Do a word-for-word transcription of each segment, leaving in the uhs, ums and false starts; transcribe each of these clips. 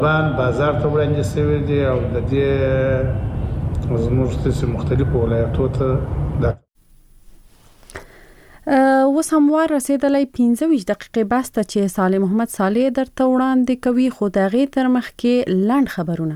بان بازار ته وړاندې شوی دی او د دې زموږ د مختلفو ولایتونو ته د اوس هموار رسیدلې پنځه ویشت دقیقې بس ته چې صالح محمد صالح درته وړاندې کوي خو دغه تر مخ کې لاند خبرونه.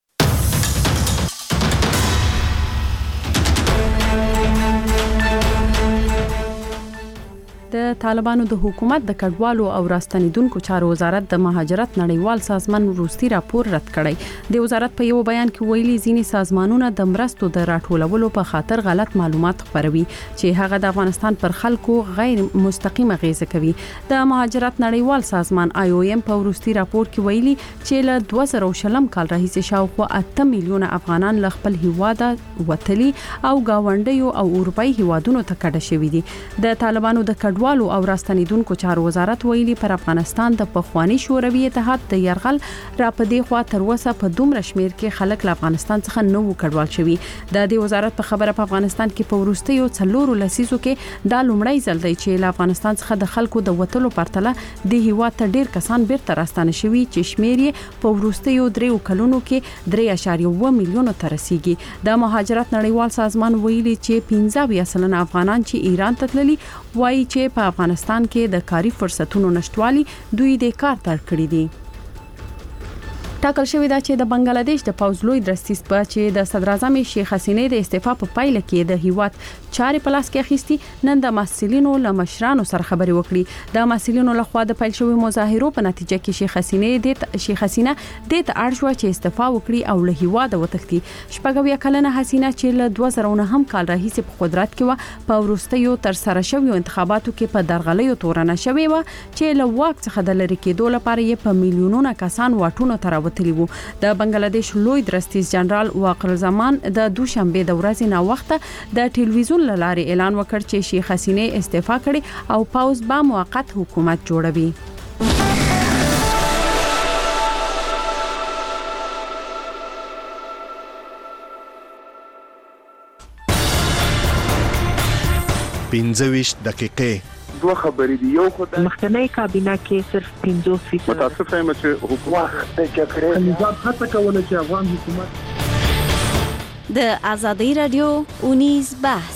د طالبانو د حکومت د کډوالو او راستنیدونکو چارو وزارت د مهاجرت نړیوال سازمان وروستي راپور رد کړی. د وزارت په یو بیان کې ویلي ځینې سازمانونه د مرستو د راټولولو په خاطر غلط معلومات خپروي چې هغه د افغانستان پر خلکو غیر مستقیمه غیزه کوي. د مهاجرت نړیوال سازمان آی او ایم په وروستي راپور کې ویلي چې له دوه زره شلم کال راهیسې شاوخوا اته میلیونه افغانان له خپل هیواده وتلي او گاونډیو او اروپאי هیوادونو ته کډه شوي دي. د طالبانو د کډوالو او راستنیدونکو چارو وزارت ویلي پر افغانستان د پخوانی شوروي اتحاد د يرغل را پدې خوا تر اوسه په دومره شمیر کې خلک له افغانستان څخه نو کډوال شوي. د دې وزارت په خبره په افغانستان کې په ورستیو څلورو لسیزو کې د لومړی ځل دی چې له افغانستان څخه د خلکو د وټلو پرتله د هیواد ته ډیر کسان بیرته راستانه شوي چې شمیر یې په ورستیو دریو کلونو کې درې اعشاریه اووه میلیونه ته رسیدي. د مهاجرت نړیوال سازمان ویلي چې پنځه اویا سلنه افغانان چې ایران ته تللي وایي چې په افغانستان کې د کاري فرصتونو نشټوالي دوی د کار تر کړی دي. ټاکل شوی دا چې د بنگلاديش د پوز لوی درستیز په چې د صدر اعظم شیخ حسینه د استعفا په پایله کې د هیواد چارې پلاس کې اخیستي نن د مسؤلینو له مشرانو سره خبرې وکړي. د مسؤلینو له خوا د پیل شوی مظاهرو په نتیجه کې شیخ حسینه د شیخ حسینه د اړشو چې استعفا وکړي او له هیواد وتښتي. شپږویا کلنه حسینه چې له دوه زره نهم کال راهیسې په قدرت کې و په ورستیو تر سره شوی انتخاباتو کې په درغلیو تورنه شوی و چې له واک څخه د لری کېدو لپاره یې په میلیونونو کسان واټونو تر وتلیو. د بنگلاديش لوی درستیز جنرال واقر زمان د دوشنبه د ورځې نا وخته د ټلویزیون لارې اعلان وکړ چې شیخ حسینه استعفا کړي او پاوز با موقت حکومت جوړوي. پنځه ویشت دقیقې دوه خبرې دي. یو خو د مخکنی کابینه کې صرف پنځوس فیصد متاسفه یم چې حکومت د جګړې نظام هڅه کوله چې افغان حکومت د ازادي رادیو اونیز بحث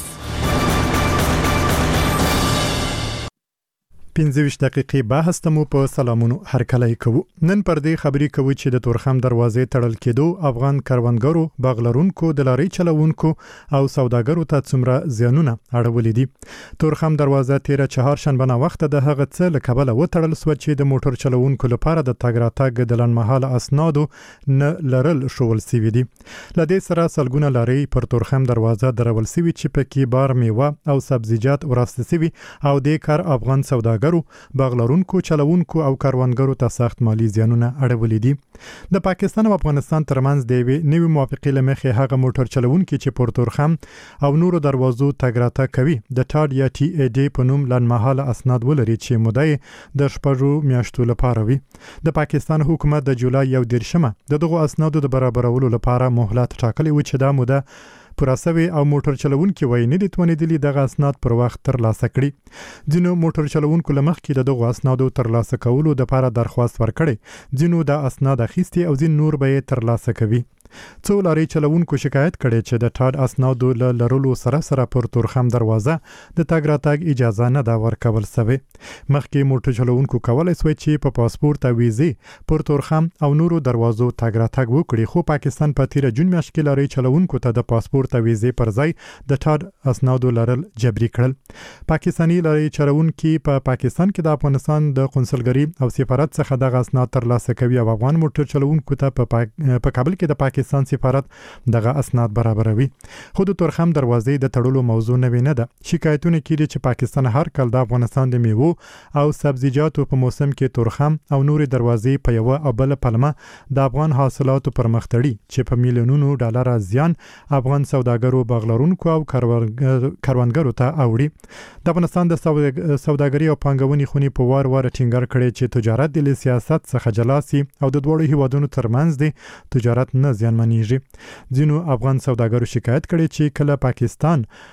پنځه ویشت دقیقې بحث ته مو په سلامونو هرکلی کوو. نن پر دې خبرې کوو چې د تورخم دروازې تړل کېدو افغان کاروانګرو، باغلرونکو، د لارۍ چلوونکو او سوداګرو ته څومره زیانونه اړولې دي. تورخم دروازه تیره چهارشنبه نه وخت د هغه څه له کبله وتړل سو چې د موټر چلوونکو لپاره د تګ راتګ د لنډمهاله اسنادو نه لرل شول سوي دي. لدې سره سلګونه لارۍ پر تورخم دروازه درول سوي چې پکې بار میوه او سبزیجات وراسته سوي او د کار افغان سوداګر باغلرونکو، چلوونکو او کاروانګرو ته سخت مالی زیانونه اړولې دي. د پاکستان او افغانستان ترمنځ د یوې نوې موافقې له مخې هغه موټر چلوونکي چې پر تورخم او نورو دروازو تګ راتګ کوي د ټاډ یا ټي ای ډي په نوم لنډمهاله اسناد ولري چې موده د شپږو میاشتو لپاره وي. د پاکستان حکومت د جولای یو دېرشمه د دغو اسنادو د برابرولو لپاره مهلت ټاکلی و چې دا موده پراسوي او موټر چلوونکي وایي نه دي توانېدلي دغه اسناد پر وخت ترلاسه کړي. ځینو موټر چلوونکو له مخکې د دغو اسنادو ترلاسه کولو لپاره درخواست ورکړي، ځینو دا اسناد اخیستي او ځین نور به یې ترلاسه کوي. څو لارۍ چلوونکو شکایت کړي چې د ټاډ اسنادو له لرلو سره سره پر تورخم دروازه د تګ راتګ اجازه نه دا ورکول سوی. مخکې موټر چلوونکو کولای سوی چې په پاسپورت او ویزې پر تورخم او نورو دروازو تګ راتګ وکړي، خو پاکستان په تیره جون میاشت کې لارۍ چلوونکو ته د پاسپورت او ویزې پر ځای د ټاډ اسنادو لرل جبري کړل. پاکستاني لارۍ چلوونکي په پا پاکستان کې د افغانستان د قونسلګري او سفارت څخه دغه اسناد ترلاسه کوي او افغان موټر چلوونکو ته په پا پا کابل کې د پاکستان سفارت دغه اسناد برابروي. خو د تورخم دروازې د تړلو موضوع نوې نه ده. شکایتونه کیږي چې پاکستان هر کال د افغانستان د میوو او سبزیجاتو په موسم کې تورخم او نورې دروازې په یو او بل پلمه د افغان حاصلاتو پر مخ تړي چې په میلیونونو ډالر زیان افغان سوداګرو، باغلرونکو او کاروانګرو ته اوړي. د افغانستان د سوداګري او پانګونې خونې په وار وار ټینګار کړي چې تجارت د سیاست څخه جلا سي او د دوړو هیوادونو ترمنځ د تجارت نه زیانمنېږي. ځینو افغان سوداګرو شکایت کړي چې کله پاکستان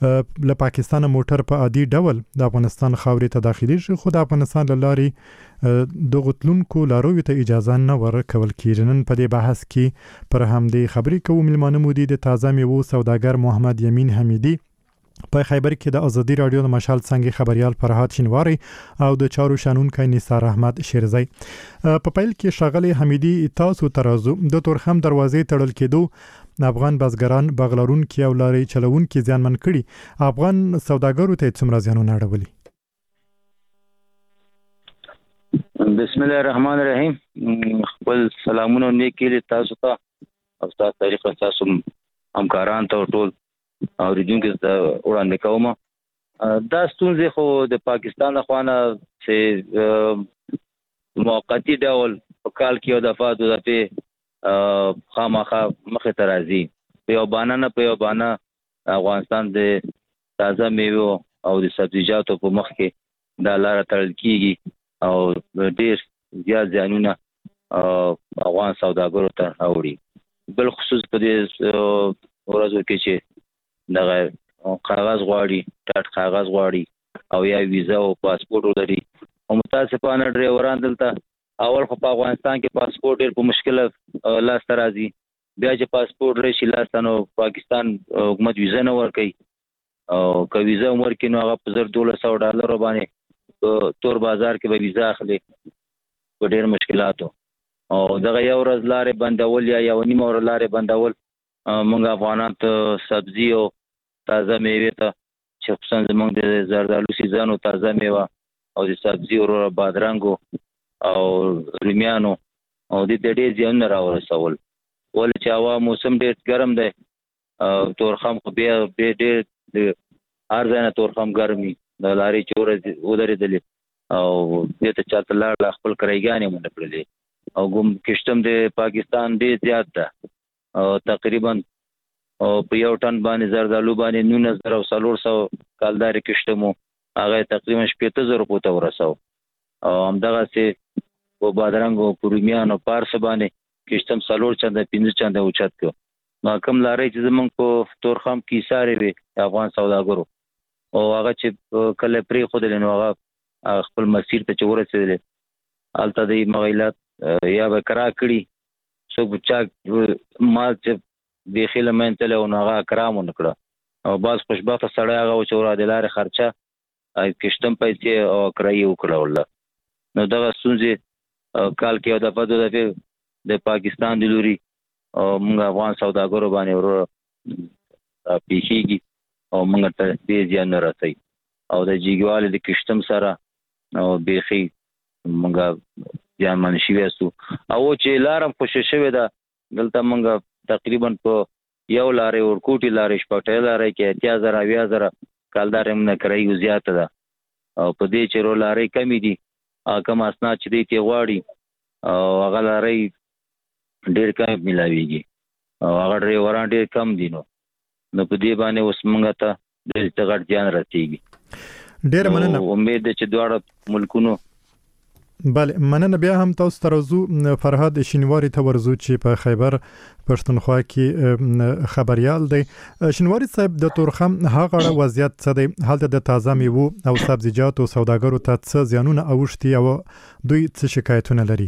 له پاکستان موټر په عادي ډول د افغانستان خاورې ته داخلي شي، خو د افغانستان له لارې د غتلونکو لاروي ته اجازه نه ورکول کیږي. نن په دې بحث کې پر همدې خبرې کوو. ملمانه مو دي د تازه میوو سوداګر محمد یمین حمیدي، په خیبر کې د ازادي رادیو د مشال څنګه خبريال فرهاد شینواری او د چارو شانونکو نثار احمد شیرزی. په پیل کې شغله حمیدي تاسو ترازو د تورخم دروازې تړل کېدو افغان بازګران بغلرون کې او لاري چلون کې ځانمن کړي، افغان سوداګرو ته څومره زیانونه اړولي؟ بسم الله الرحمن الرحیم. خپل سلامونه نیکې تاسو ته او تاسو طریقه تاسو همکاران ته ټول او ریډونکو ته وړاندې کوم. دا ستونزې خو د پاکستان خوانه چې موقتی ډول په کال کې یو دفعه دوه دفعې خامخا مخې ته راځي، په یو بانه نه په یو بانه افغانستان د تازه میوو او د سبزیجاتو په مخ کې دا لاره تړل کیږي او ډیر زیات زیانونه افغان سوداګرو ته اوري. بل خصوص په دې ورځو کې چې دغه کاغذ غواړي، ټاټ کاغذ غواړي او یا ویزا او پاسپورت ولري، او متاسفانه ډرایوران دلته اول خو په افغانستان کې پاسپورت ډیر په مشکل لاس ته راځي، بیا چې پاسپورت راشي لاس ته نو پاکستان حکومت ویزا نه ورکوي، او که ویزا ورکوي نو هغه په زر دولس سوه ډالرو باندې تور بازار کې به ویزا اخلي په ډیر مشکلاتو. او دغه یو ورځ لارې بندول یا یو نیمه ورځ لارې بندول موږ افغانان ته سبزي او تازه میوې ته چې خصوصا زموږ د زردالو سیزن او تازه میوه او د سبزي او بادرنګو او رومیانو او د دې ډېر زیانونه راورسول، ولې چې هوا موسم ډېر ګرم دی. تورخم خو بیا ډېر د هر ځای نه تورخم ګرمي، د لارې چې ورځ ودرېدلې او دې ته چاته لاړ خپل کرایګانې مونږ کړلې، او ګم کشتم د پاکستان ډېر زیات ده، او تقریبا او په یو ټن باندې زردالو باندې نولس زره او څلور سوه کالدارې کشتمو هغه تقریبا شپېته زره روپو ته ورسو، او همدغسې په بادرنګ او په رومیانو پارس باندې کشتم څلور چنده پنځه چنده اوچت کړو. نو کوم لارې چې زموږ په تورخم کې ایسارې وې د افغان سوداګرو، او هغه چې کله پرېښودلې نو هغه خپل مسیر ته چې ورسېدلې هلته د مغیلات یا به کرا کړي، څوک چا مال چې بیخي له منځه تللی و نو هغه کرام ونه کړه، او بعض خوشبخته سړی هغه و چې ورا د لارې خرچه کشتم پیسې او کرایي وکړه ورله. نو دغه ستونزې کال کې یو دفعه دوه دفعې د پاکستان د لوري موږ افغان سوداګرو باندې ور پیښیږي او موږ ته ډېر زیان رسوي، او د جګوالي د کشتم سره او بیخي موږ زیانمن شوي یاستو. او چې لاره هم خوشې شوې ده دلته موږ تقریبا په یو لارې ورکوټي لارې شپږ لارې کې اتیا زره اویا زره کالدارې موږ کرایي زیاته ده، او په دې چې رو لارې کمې دي کوم اسناد چې دی ته غواړي او هغه لارې ډېر کم ملاویږي، او هغه ډرایوران ډېر کم دي، نو نو په دې باندې اوس موږ ته ډېر غټ زیان رسېږي. ډېر مننه. امید ده چې دواړه ملکونو بله مننه. بیا هم تاسو ترازو فرهاد شینواری ته ورزو چې په خیبر پښتونخوا کې خبريال دی. شینواری صاحب د تورخم هغه وضعیت څه دی؟ هلته د تازه میوو او سبزیجاتو سوداګرو ته څه زیانونه اوښتي او دوی څه شکایتونه لري؟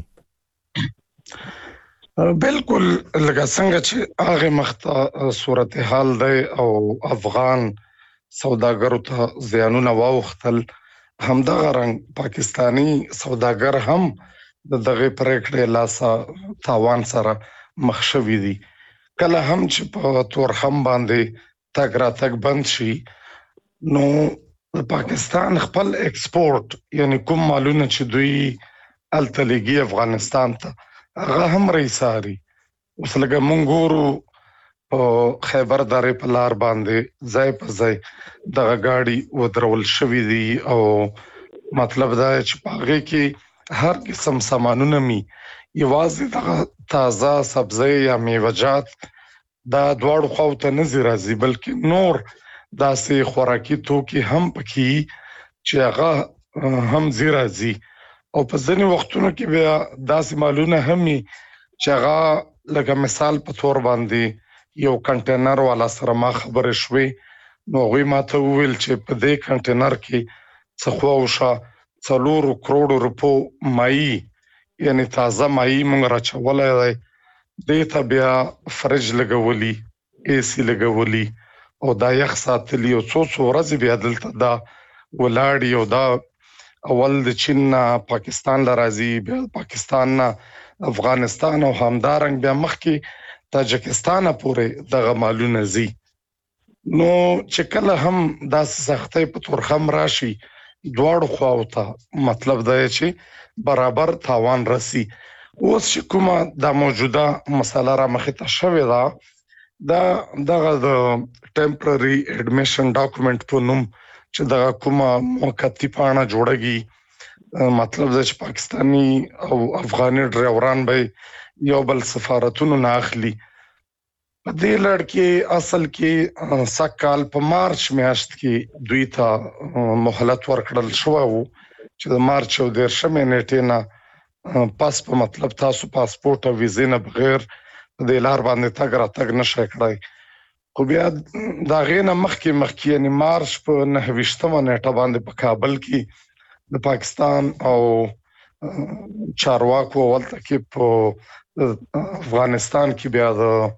بالکل لکه څنګه چې هغه مخته صورتحال دی او افغان سوداګرو ته زیانونه واوښتل، همدغه رنګ پاکستانی سوداګر هم د دغه پریکړې لاسه تاوان سره مخ شوي دي. کله هم چې په تورخم باندې تګ راتګ بند شي نو د پاکستان خپل ایکسپورت یعنی کوم مالونه چې دوی هلته لیږي افغانستان ته هغه هم رایساري. اوس لکه موږ ګورو په خیبر درې په لار باندې ځای په ځای دغه ګاډي ودرول شوي دي، او مطلب دا چې په هغې کې هر قسم سامانونه مي، یوازې دغه تازه سبزی یا میوهجات دا دواړو خواو ته نه ځي راځي، بلکې نور داسې خوراکي توکي هم پکې چې هغه هم ځي راځي. او په ځینې وختونو کې بیا داسې مالونه هم وي چې هغه لکه مثال په تور باندې یو کنټینر والا سره ما خبرې شوې نو هغوی ماته وویل چې په دې کنټینر کې څه خواوشا څلورو کروڑو روپو مایي یعنی تازه مایي موږ راچولی دی دې ته بیا فرج لګولي اے سی لګولي او دا یخ ساتلي او څو څو ورځې بیا دلته دا ولاړ یو دا اول د چین نه پاکستان لراځي بیا پاکستان نه افغانستان او همدارنګ بیا مخکې تاجکستان پورې دغه مالونه زی نو چې کله هم داسې سختۍ په تورخم راشي دواړو خواو ته مطلب دا چې برابر تاوان رسی اوس چې کومه دا موجوده مسله را مخې ته شوې ده دا دغه د ټمپرري اډمیشن ډاکومنټ په نوم چې دغه کومه موقتی پاڼه جوړږي مطلب دا چې پاکستانی او افغاني ډرایوران به یو بل سفارتونو نه اخلي په دې لړ کې اصل کې سکهال په مارچ میاشت کې دوی ته مهلت ورکړل شو چې د مارچ او دیرشمې نیټې نه پاس په مطلب تاسو پاسپورت او ویزې نه بغیر د لار باندې تګ راتګ نشئ کړای خو بیا دا غینه مخکې مخکې یعنی مارچ په نهه ویشتمه نیټه باندې په کابل کې د پاکستان او چارواکو ولته کې په افغانستان کې بیا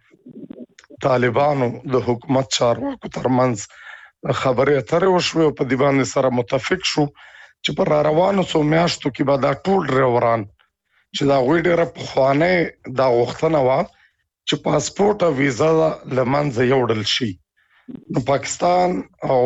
د طالبانو د حکومت چارواکو ترمنځ خبرې اترې وشوې او په دې باندې سره متفق شو چې پر روانو څو میاشتو کې به دا ټول ډرایوران چې دا غوی ډېره پخوانۍ دا غوښتنه وه چې پاسپورت او ویزا لمنځه یوړل شي نو پاکستان او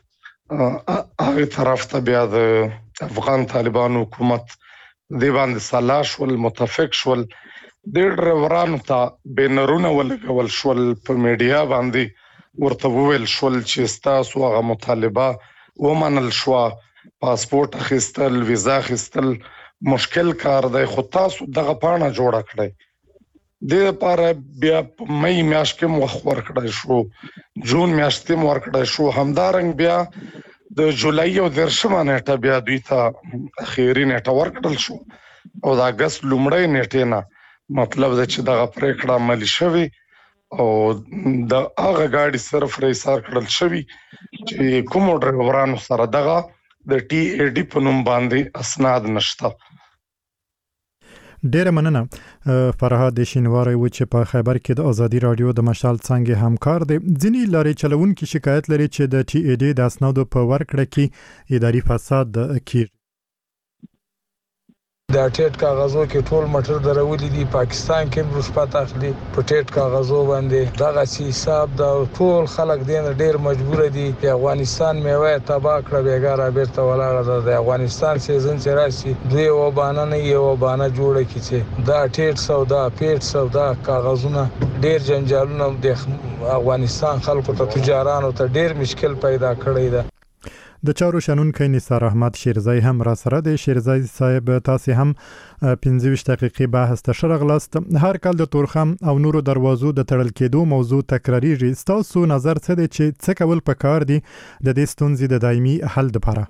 هغه طرف ته بیا د افغان طالبانو حکومت دې باندې سلا شول متفق شول د ډرایورانو ته بینرونه ولګول شول په میډیا باندې ورته وویل شول چې ستاسو هغه مطالبه ومنل شوه پاسپورت اخیستل ویزا اخیستل مشکل کار دی خو تاسو دغه پاڼه جوړه کړئ د لپاره بیا په مې میاشت کې وخت ورکړای شو جون میاشت کې ورکړای شو همدارنګ بیا د جولای او دیرشمه نیټه بیا دوی ته اخیری نیټه ورکړل شو او د اگست لومړۍ نیټه نه مطلب دا چې دغه پریکړه عملي شوی او د هغه گاډي صرف ریسار کړل شوی چې کوم ډرایورانو سره دغه د ټي ای ډي په نوم باندې اسناد نشته ډیره مننه فرهاد شینواری و چې په خیبر کې د ازادي رادیو د مشال څنګه همکار دی ځینی لارې چلوونکي شکایت لري چې د ټي ای ډي د اسنادو په ورکړه کې اداري فساد کیږي دا ټیټ کاغذو کې ټول مټر درولې دي پاکستان کې رشوت اخلي په ټیټ کاغذو باندې دغه حساب دا ټول خلک دین ډیر مجبور دي په افغانستان میوه تبا کړ بیګاره بیرته ولاړه د افغانستان سیزن چې راشي دوی و باندې نه یو باندې جوړه کیږي دا ټیټ سودا پیټ سودا کاغذونه ډیر جنجالونه د افغانستان خلکو ته تجارانو ته ډیر مشکل پیدا کړی دی د چارو شنونکي نثار احمد شیرزای هم را سره د شیرزای صاحب تاسو هم پنځه ویشت دقیقې بحث ته شرغلاست هر کال د تورخم او نورو دروازو د تړل کېدو موضوع تکراریږي تاسو نظر څه دی چې څه کول پکار دي د دې ستونزې د دایمي حل لپاره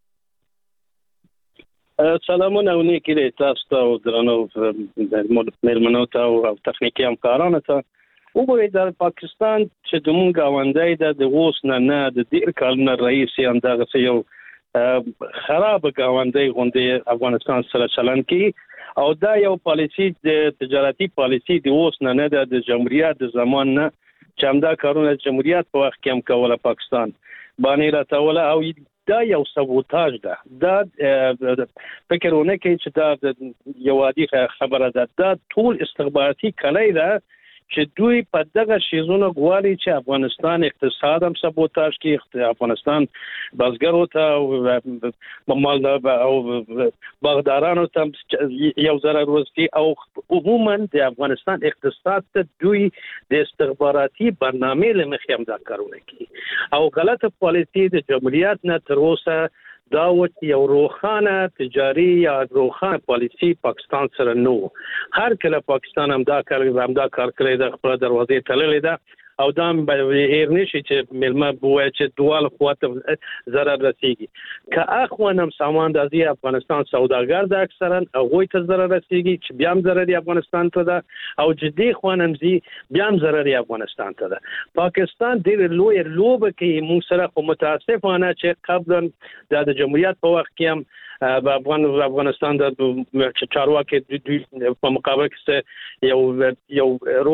سلامونه ونیکي تاسو ته او درنو مېلمنو ته او تخنیکي همکارانو ته وګورئ د پاکستان چې زموږ غونډای د اوس نه نه د ډیر کلونه رئیس اندازه یو خراب غونډای غونډې افغانستان سره چلن کی او دا یو پالیسی د تجارتي پالیسی د اوس نه نه د جمهوریت د زمان نه چې همدا کارونه جمهوریت په وخت کې هم کوله پاکستان باندې راتوله او دا یو سبوتاژ ده دا فکرونه کوي چې دا یو عادي خبره ده دا ټول استخباراتي کلی ده چې دوی په دغه شیزونه غواړي چې افغانستان اقتصاد هم سبوتاژ کوي افغانستان بازګرو ته مال او باغدارانو ته یو ضرر ورسي او عموما د افغانستان اقتصاد ته دوی د استخباراتي برنامه لمخې هم دا کارونه کوي او غلطه پالیسی د جمهوریت نه تر اوسه دا وت یو روخانه تجاری یا روخانه پالیسی پاکستان سره نو هر کله پاکستان هم دا کار هم دا کار کړی د خپل دروازې تړلې ده او دا هیر نشي چې ملما بوای چې دوال خواته ضرر رسیږي که اخوانم ساماندازي افغانستان سوداګر د اکثرا هغه ته ضرر رسیږي چې بیا هم ضرر افغانستان ته ده او جدي خوانم زی بیا هم ضرر افغانستان ته ده پاکستان ډېر لوی لوبه کې موږ سره خو متاسفانه چې قبلا د جمهوریت په وخت کې هم په افغان افغانستان د چارواکي په مقابل کې یو یو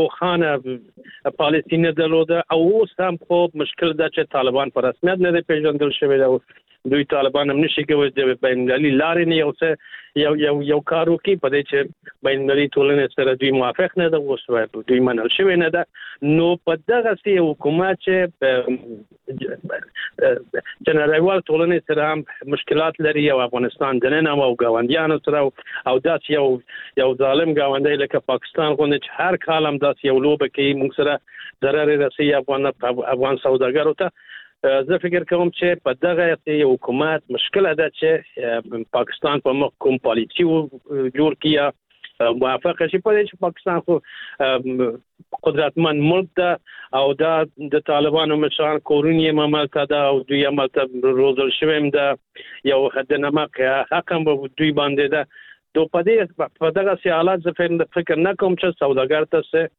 روخانه پالیسی نه درلوده او اوس هم خو مشکل ده چې طالبان په رسمیت نه پیژندل شوی دی دوی طالبان هم نشي کوي د بینالمللي لارې نه یو څه یو یو یو کار وکړي په دې چې بینالمللي ټولنې سره دوی موافق نه ده اوس دوی منل شوی نه ده نو په دغه سي حکومت چې چې نړیوال ټولنې سره هم مشکلات لري او افغانستان دننه او ګاونډیانو سره او داس یو یو ظالم ګاونډی لکه پاکستان غوښنه چې هر کال هم داس یو لوبه کې موږ سره ضرر رسي افغان افغان سوداګرو ته زه فکر کوم چې په دغه حکومت مشکل ده چې پاکستان په مخ کوم پالیسی جوړ کیا موافقه شي په دې چې پاکستان خو قدرتمن ملک ده او دا د طالبانو مشران کورونی مملکت ده او دوی عملته روزل شویم ده یو حد نمک حق هم دوی باندې ده دو په دې په دغه سیالات زه فکر نه کوم چې سوداګر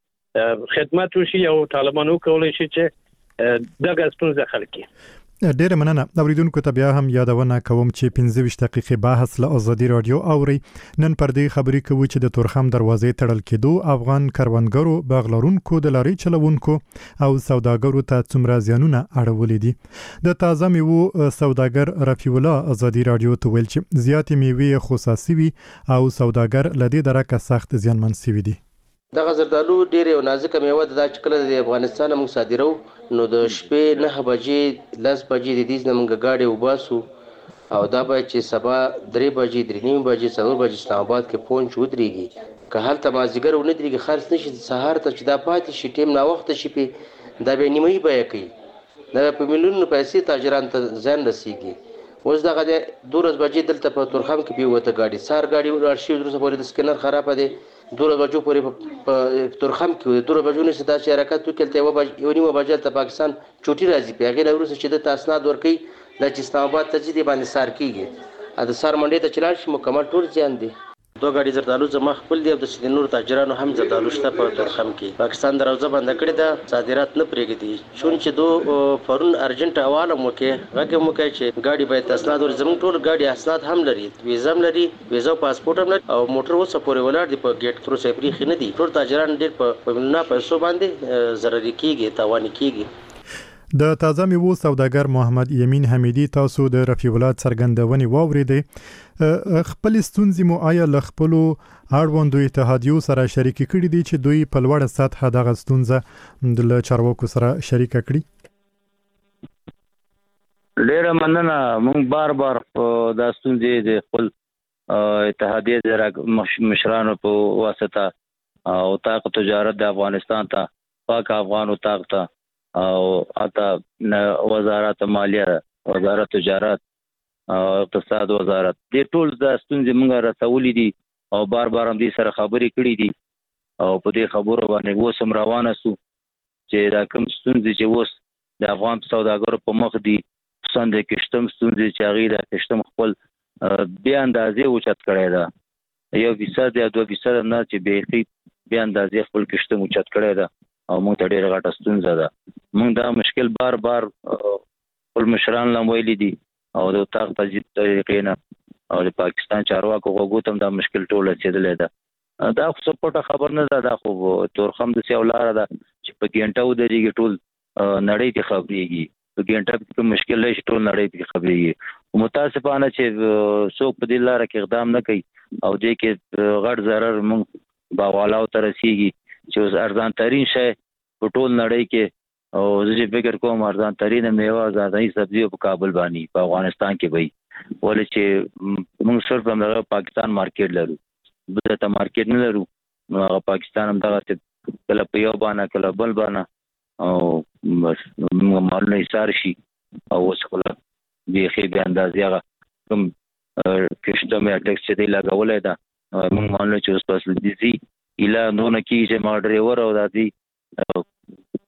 ته خدمت وشي او طالبانو کولای شي چې دغه ستونزه حل کړي ډیره مننه اوریدونکو ته بیا هم یادونه کوم چې پنځه ویشت دقیقې بحث له ازادي رادیو اوري نن پر دې خبرې کوي چې د تورخم دروازې تړل کېدو افغان کروندګرو باغلرونکو د لارې چلوونکو او سوداګرو ته څومره زیانونه اړولې دي د تازه میوو سوداګر رفیع الله ازادي رادیو ته ویل چې زیاتې میوې خصاصي وي او سوداګر لدې درکه سخت زیانمن شوي دي دغه زردالو ډېر یو نازکه میوه ده چې کله د افغانستان موږ صادرو نو د شپې نه بجې لس بجې د دې نه موږ گاډي وباسو او دا به چې سبا درې بجې درې نیم بجې څلور بجې اسلام آباد کې پونچ ودرېږي که هلته مازدیګر ونه درېږي خرڅ نشي سهار ته چې دا پاتې شي ټیم ناوخته شي پې دا به نیمایي بیه کوي دا په میلیونونو پیسې تاجران ته زیان رسېږي اوس دغه د دولس بجې دلته په تورخم کې بېوته ګاډي سهار ګاډي ولاړ شي وروسته پورې د سکینر خرابه دی دوله بجو پورې په تورخم کې دوله بجو نه ستا چې حرکت وکړته یو بج یو نیمه بجې ته پاکستان چوټي راځي په هغه وروسته چې د اسناد ورکي د اسلام آباد ته چې باندې سار کیږي ا د سار منډي ته چلاړ شي مکمل ټول ځان دي دوه ګاډي زردالو زما خپل دی او د سینور تاجرانو هم زردالو شته په تورخم کې پاکستان دروازه بند کړې ده صادرات نه پرېږدي شون چې دو فورن ارجنټ حواله مو کې هغه مو کې چې ګاډي به اسناد ور زمون ټول ګاډي اسناد هم لري ویزا هم لري ویزا پاسپورت هم لري او موټر وسه پورې ولاړ دی په ګیټ تر څو پرې خنه دي ټول تاجران ډېر په ملنا پیسو باندې ضرر کیږي تاوان کیږي د تازه میوو سوداګر محمد یمین حمیدی تاسو د رفیع الله څرګندونې واوریدې خپل ستونزې مو آیا ل خپل اړوندو اتحادیو سره شریک کړي دي چې دوی په لوړه سطح دغه ستونزه د چارواکو سره شریک کړي ډېر مننه مونږ بار بار د ستونزې د خپل اتحادیه د مشرانو په واسطه او طاقت تجارت د افغانستان ته پاک افغان او طاقت او اته وزارت مالیه وزارت تجارت او اقتصاد وزارت د ټول د ستونزې موږ رسولې دي او بار بار هم دې سره خبرې کړې دي او په دې خبرو باندې وسم روانه سو چې دا کوم ستونزې چې وس د افغان سوداګرو په مخ دي څنګه کشتم ستونزې چې هغه د کشتم خپل بیا اندازې اوچت کړی دا یو فیصد یا دوه فیصد نه چې به بیا اندازې خپل کشتم اوچت کړی دا او موږ ته ډېر غټه ستونزه ده موږ دا مشکل بار بار خپل مشران لا ویلي دي او د طاقت تجدید طریقې نه او د پاکستان چارواکو غوږو ته دا مشکل ټول رسېدلی ده دا خو سپورټه خبر نه ده دا خو تورخم د سیو لاره ده چې په ګینټه ودرېږي ټول نړۍ ته خبرېږي په ګینټه کې کوم مشکل لري ټول نړۍ ته خبرېږي متاسفانه چې څوک په دې لاره کې اقدام نه کوي او دې کې غټ ضرر موږ باغوالاو ته رسېږي چې اوس ارزان ترین شی په ټول نړۍ کې او زه فکر کوم ارزان ترین میوه زادای سبزی په کابل باندې په افغانستان کې وي ولې چې موږ صرف هم پاکستان مارکیټ لرو بل ته مارکیټ نه لرو نو هغه پاکستان هم دغه کله په یو باندې کله بل باندې او بس موږ مالونه ایثار شي او اوس کله دې خې به اندازې هغه کوم کښته مې ټیکس چې دی لګولای دا موږ مالونه چې اوس پس دي اله نو نه کیږي ما ډرایور او دادی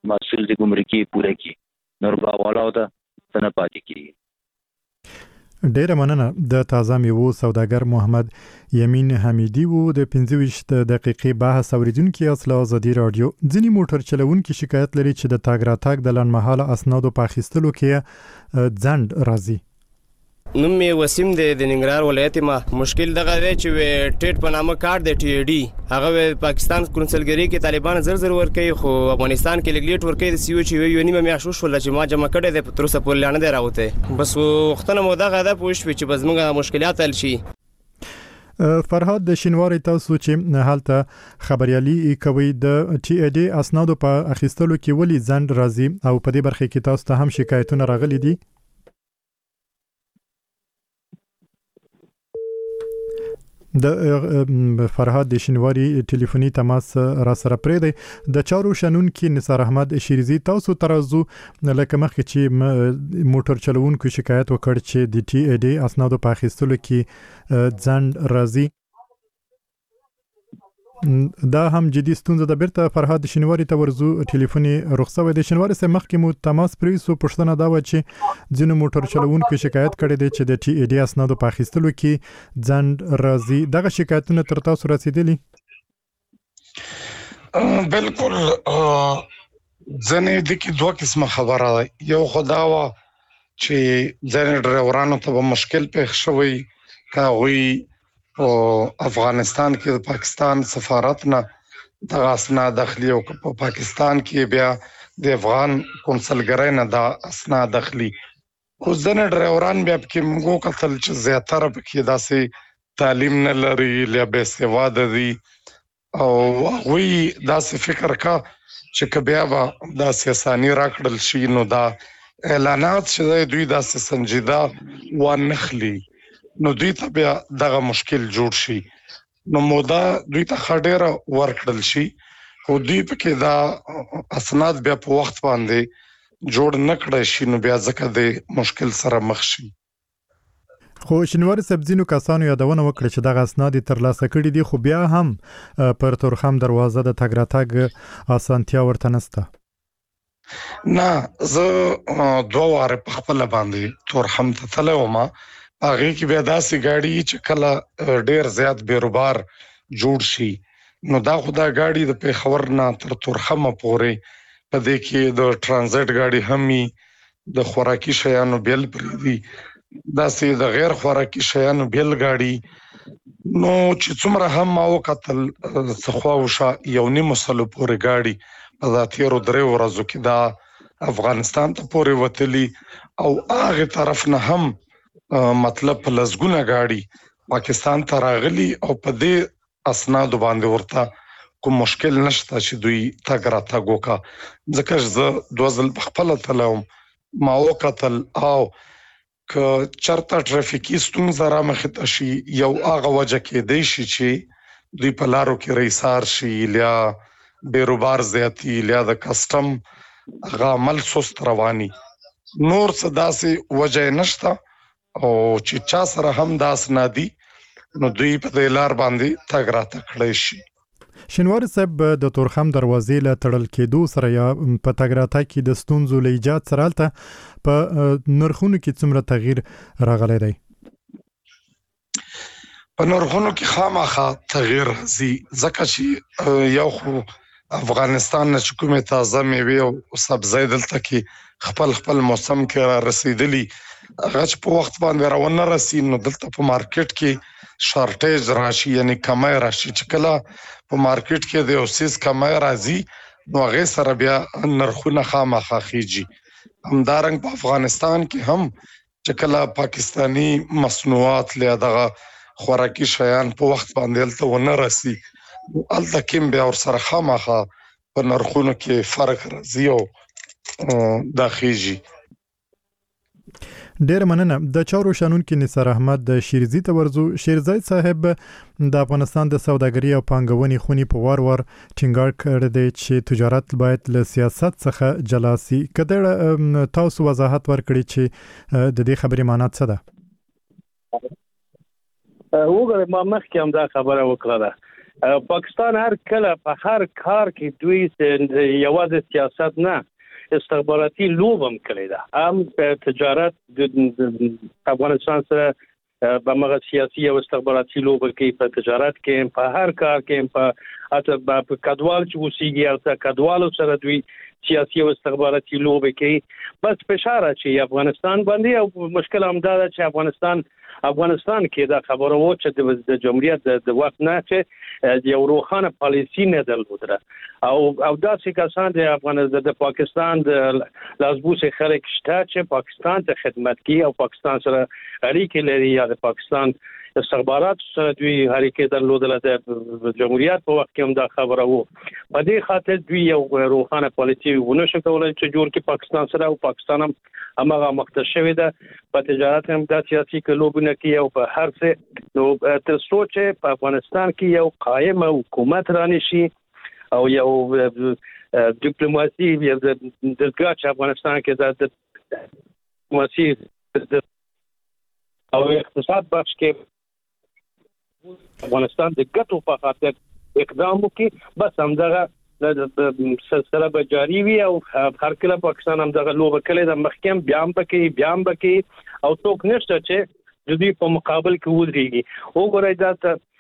مسؤل د ګمرکي پوره کی نور باوالاو ته څنګه پاتې کیږي. ډیره مننه. د تازه میوو سوداګر محمد یمین حمیدی وو د پنځه ویشت دقیقې بحث اوریدونکو اصل ازادي رادیو. ځینی موټر چلوونکي شکایت لري چې د تاګ راتاګ د لنډمهاله اسنادو په اخیستلو کې ځنډ راځي. نوم می وسیم د ننګرهار ولایت ما مشکل دغه دی چې ټیټ په نامه کارت د ټي ډي هغه پاکستان کونسلګری کې طالبان زر زر ور کوي خو افغانستان کې لګلیټ ور کوي د سی او چې یو نیمه میاشت شول چې ما جمع کړی د تر اوسه پورې لانه دی راوته بس وختونه مو دغه ده پوښ چې بس موږ مشکلات حل شي. فرهاد د شینواری تاسو چې حالته خبريالي کوي د ټي ډي اسنادو په اخیستلو کې ولې ځنډ راځي او په دې برخه کې تاسو ته هم شکایتونه راغلي دي؟ د فرهاد د شینواری ټلیفوني تماس را سره پرې دی. د چارو شنون کې نثار احمد شیرزي تاسو ترازو لکه مخکې چې موټر چلوونکو شکایت وکړ چې د ټي ډي اسنادو په اخیستلو کې ځنډ راځي. دا هم جدي ستونزه ده. بیرته فرهاد شینواری ته ورزو ټلیفوني رخصوي د شینواری سره مخکې مو تماس پرې سو پښتنه دا و چې ځینو موټر چلوونکو شکایت کړی دی چې د ټي ډي اسنادو په اخیستلو کې ځنډ راځي. دغه شکایتونه تر تاسو رسیدلي؟ بالکل ځنې د کې دوه قسمه خبره ده. یو خدا وا چې ځنې ډرایورانو ته مشکل پېښ شوی کاوی او افغانستان کې د پاکستان سفارت نه د اسناد داخلي او په پاکستان کې بیا د افغان کونسلګرۍ نه د اسناد داخلي او ځنې ډرایوران بیا کې موږ کتل چې زیاتره پکې داسې تعلیم نه لري یا بې سواده دي او وی داسې فکر کا چې کبیا به داسې اساني راکړل شي نو دا اعلانات چې دوی داسې سنجیده و نخلي نو دوی ته بیا دغه مشکل جوړ شي نو مودا دوی ته خډيره ورکړل شي او دوی پکې دا اسناد بیا په وخت باندې جوړ نکړای شي نو بیا ځکه د مشکل سره مخ شي. خو شینواری سبزینو کسانو یادونه وکړه چې دغه اسناد ترلاسه کړي دي خو بیا هم پر تورخم دروازه د تاګ راتاګ اسانتیا ورته نسته. نه زه دوه واره په خپل باندې تورخم ته تلوم هغه کې بیا داسې ګاډي چې کله ډیر زیات بیروبار جوړ شي نو دا خو دا ګاډي د پیښور نه تر تورخمه پورې په دې کې د ترانزیت ګاډي همي د خوراکي شیانو بیل پرې دي داسې د غیر خوراکي شیانو بیل ګاډي نو چې څومره هم ما وکتل څخوا وشا یو نیم سلو پورې ګاډي په ذاتیرو درې ورځو کې دا افغانستان ته پورې وتلی او هغه طرف نه هم مطلب په لزګونه گاډي پاکستان ته راغلي او په دې اسناد باندې ورته کوم مشکل نشته چې دوی تاګ راتاګ وکا ځکه چې دوه ځل په خپل تلوم ما وکتل او ک چرته ټرافیکي ستونزه را مخ ته شي یو هغه وجه کې دی شي چې دوی په لارو کې ریسار شي یا بیروبار زیاتی یا د کسٹم هغه عمل سست رواني نور څه داسې وجه نشته او چې چا سره هم داس نادي نو دوی په دې لار باندې تاګ راتاګ کړی شي. شینواری صاحب د تورخم دروازې له تړل کېدو سره یا په تاګ راتاګ کې د ستونزو له ایجاد سره الته په نرخونو کې څومره تغییر راغلی دی؟ په نرخونو کې خامخا تغییر راځي ځکه چې یو خو افغانستان نه چې کومه تازه میوه او سبزی دلته کې خپل خپل موسم کې را رسیدلی هغه چې په وخت باندې راونه راسي نو دلته په مارکیټ کې شارټیج راشي یعنی کمای راشي چې کله په مارکیټ کې د اوسیس کمای راځي نو هغه سره بیا نرخونه خامخا خيږي. همدارنګ په افغانستان کې هم چې کله پاکستانی مصنوعات له دغه خوراکي شیان په وخت باندې دلته ونه راسي الته کې بیا ور سره خامخا په نرخونو کې فرق راځي او دا خيږي. ډیر مننه. د چارو شانون کې نثار احمد شیرزي ته ورزو. شیرزي صاحب د افغانستان د سوداګرۍ او پانګونې خونی په وار وار ټینګار کړی دی چې تجارت باید له سیاست څخه جلا سي. کله تاسو وضاحت ورکړئ چې د دې خبرې معنی څه ده؟ وګوره ما مخکې هم دا خبره وکړه پاکستان هر کله په هر کار کې دوی یوازې سیاست نه استخباراتي لوب هم کړی ده. هم په تجارت د افغانستان سره په مغه سیاسي او استخباراتي لوب کې، په تجارت کې، په هر کار کې، په اته په کډوال چې وسیږي او ته کډوالو سره دوی سیاسي او استخباراتي لوب کې. بس فشار چې افغانستان باندې او مشکل هم دا چې افغانستان افغانستان کې دا خبره و چې د جمهوریت د وخت نه چې یو روښانه پالیسی نه درلوده او او داسې کسان د افغانستان د پاکستان د لازبوسه خلک شته چې پاکستان ته خدمت کوي او پاکستان سره اړیکې لري یا د پاکستان استخبارات سره دوی اړیکې درلودل. د جمهوریت په وخت کې هم دا خبره و. په دې خاطر دوی یو روښانه پالیسی ونه شو کولای چې جوړ کې پاکستان سره او پاکستان هم همغه مختصوي ده په تجارت هم د سیاسي کلوبونه کې او په هر څه. نو تر سوچ په افغانستان کې یو قائم حکومت رانشي او یو ډیپلوماسي د دغه افغانستان کې د ډیپلوماسي او اقتصاد بخش کې افغانستان د ګټو په خاطر اقدام وکړي. بس همدغه د سلسله به جاری وي او هر کله پاکستان همدغه لوبه کړي د محکم بیان پکې بیان پکې او څوک نشته چې د دې په مقابل کې ودرېږي. وګورئ دا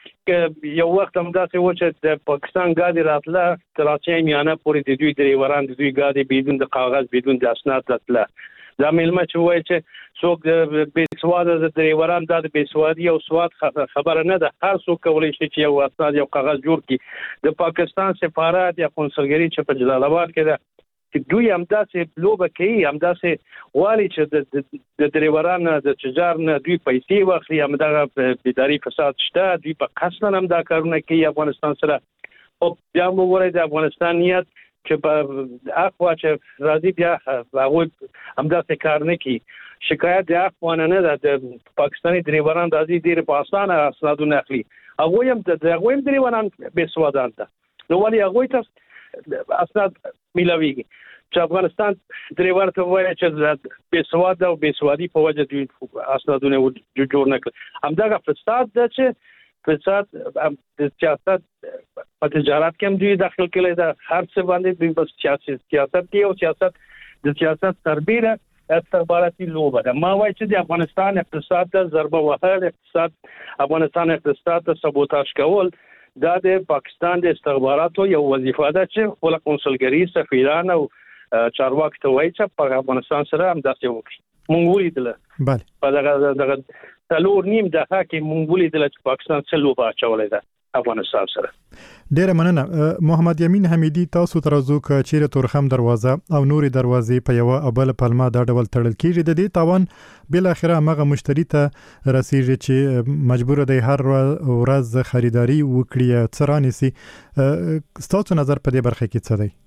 ته یو وخت همداسې و چې د پاکستان ګاډي راتله تر اچای میانه پورې د دوی درېوران د دوی ګاډي بدون د کاغذ بدون د اسناد راتله. دا ملما چې وایي چې څوک د بیسواده د درېوران د بیسوادي او سواد خبره نه ده. هر څوک کولای شي چې یو اسناد یو کاغذ جوړ کړي. د پاکستان سفارت یا قونسلګری چې په جلال آباد کې ده چې دوی همداسې لوبه کوي، همداسې غواړي چې د درېوران د تجار نه دوی پیسې واخلي. همدغه بیداری فساد شته، دوی په قصدا هم دا کارونه کوي افغانستان سره. او بیا وګورئ د افغانستان نیت چې په اخوا چې راځي بیا هغه همداسې کار نه کوي. شکایت د اخوانه نه ده د پاکستاني درېوران راځي ډېر په اسانه اسنادونه اخلي. هغه هم د هغه هم درېوران به سوادان ده. نو ولې هغه ته اسناد ملويږي چې افغانستان درېور ته وایي چې به سواد او به سوادي په وجه دوی اسنادونه جوړ نه کړ. همدغه فساد ده چې فساد د سیاست په تجارت کې هم دوی داخل کړي ده. هر څه باندې دوی بس سیاسي سیاست کې او سیاست د سیاست سربېره استخباراتي لوبه ده. ما وایي چې د افغانستان اقتصاد ته ضربه وهل، اقتصاد افغانستان اقتصاد ته سبوتاژ کول دا د پاکستان د استخباراتو یو وظیفه ده چې خپل قونسلګری سفیران او چارواکي ته وایي چې په افغانستان سره هم داسې وکړي. مونږ ولیدل بله په دغه دغه تلور نیم دغه کې مونږ ولیدل چې پاکستان څه لوبه اچولې ده افغانستان سره. ډیره مننه محمد یمین حمیدی. تاسو ترازو ک چیرې تورخم دروازه او نوري دروازې په یو او بل پلمه دا ډول تړل کیږي. د دې تاوان بل اخره مغه مشتری ته رسیږي چې مجبور دی هر ورځ خریداري وکړي څرانی سي. ستاسو نظر په دې برخه کې څه دی؟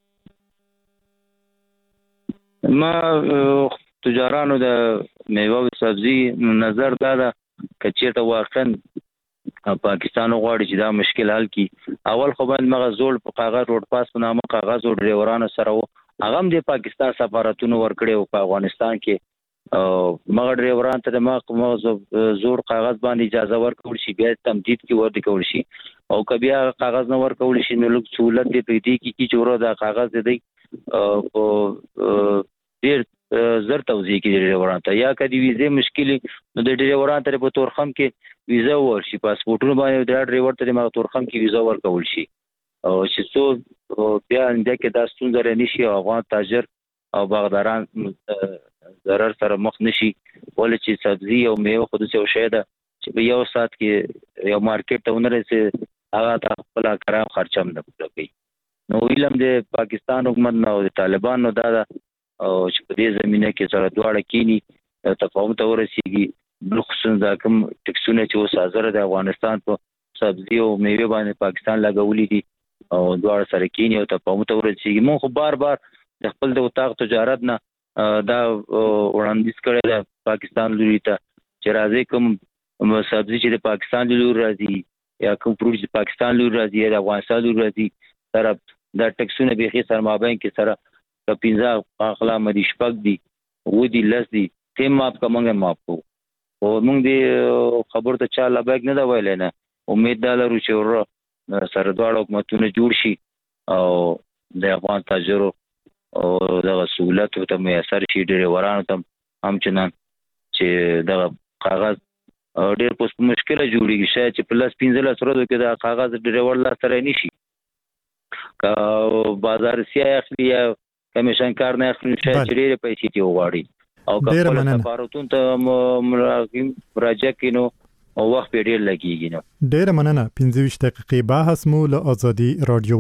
ما تجارانو د میوه او سبزی نظر دا ده چې چیرته واقعا پاکستان غواړي چې دا مشکل حل کړي. اول خو باندې مغه زوړ په کاغذ روډ پاس په نامه کاغذ او ډرایورانو سره و هغه هم د پاکستان سفارتونو ورکړي او په افغانستان کې مغه ډرایوران ته د مغه زوړ کاغذ باندې اجازه ورکول شي، بیا تمدید کې ورته کول شي او کبیا کاغذ نه ورکول شي نو لږ سہولت دی پیدا کی کی جوړه دا کاغذ دی او ډیر زر توزیع کې ډرایوران ته یا کدي ویزه مشکل نو د ډرایوران ته په تورخم کې ویزه ورشي، پاسپورتونه باندې د ډرایور ته د تورخم کې ویزه ورکول شي او چې څو بیا انده کې دا ستونزه نشي او افغان تاجر او باغداران ضرر سره مخ نشي. ولې چې سبزی او میوه خود څه شي ده چې په یو سات کې یو مارکیټ ته ونرسي هغه ته خپل کرام خرچم نه کوي. نو ویلم د پاکستان حکومت نو د طالبانو دا او چې په دې زمينه کې سره دواړه کینی تفاهم ته ورسیږي. بلخصوص دا کوم ټکسونه چې اوس حاضر د افغانستان په سبزی او میوه باندې پاکستان لګولې دي او دواړه سره کینی او تفاهم ته ورسیږي. مونږ خو بار بار د خپل د وطاق تجارت نه دا وړاندیز کړی دا پاکستان لوري ته چې راځي کوم سبزی چې د پاکستان لوري راځي یا کوم فروټ چې پاکستان لوري راځي یا د افغانستان لوري راځي سره دا ټکسونه به خي سره مابین کې سره په پنځه اخلا مدي شپږ دي و دي لس دي تیم ماپ کومه ماپ کو او موږ دې خبر ته چا لباک نه دا ویل نه. امید دا لرو چې ور سره دواړه حکومتونه جوړ شي او د افغان تاجرو او د سہولت ته میسر شي ډریورانو ته هم چنان چې د کاغذ ډېر په مشکله جوړیږي شاید چې پلس پنځه لس ورځې کې د کاغذ ډریور لا سره نشي کا بازار سیاه اخلي یا کمیشن کار نه اخلي شاید ډېر پیسې تی وغواړي او کله سفارتون ته مراجعه کینو او وخت ډېر لګیږي نو ډېر مننه پنځه ویشت دقیقې بحث مو له ازادي رادیو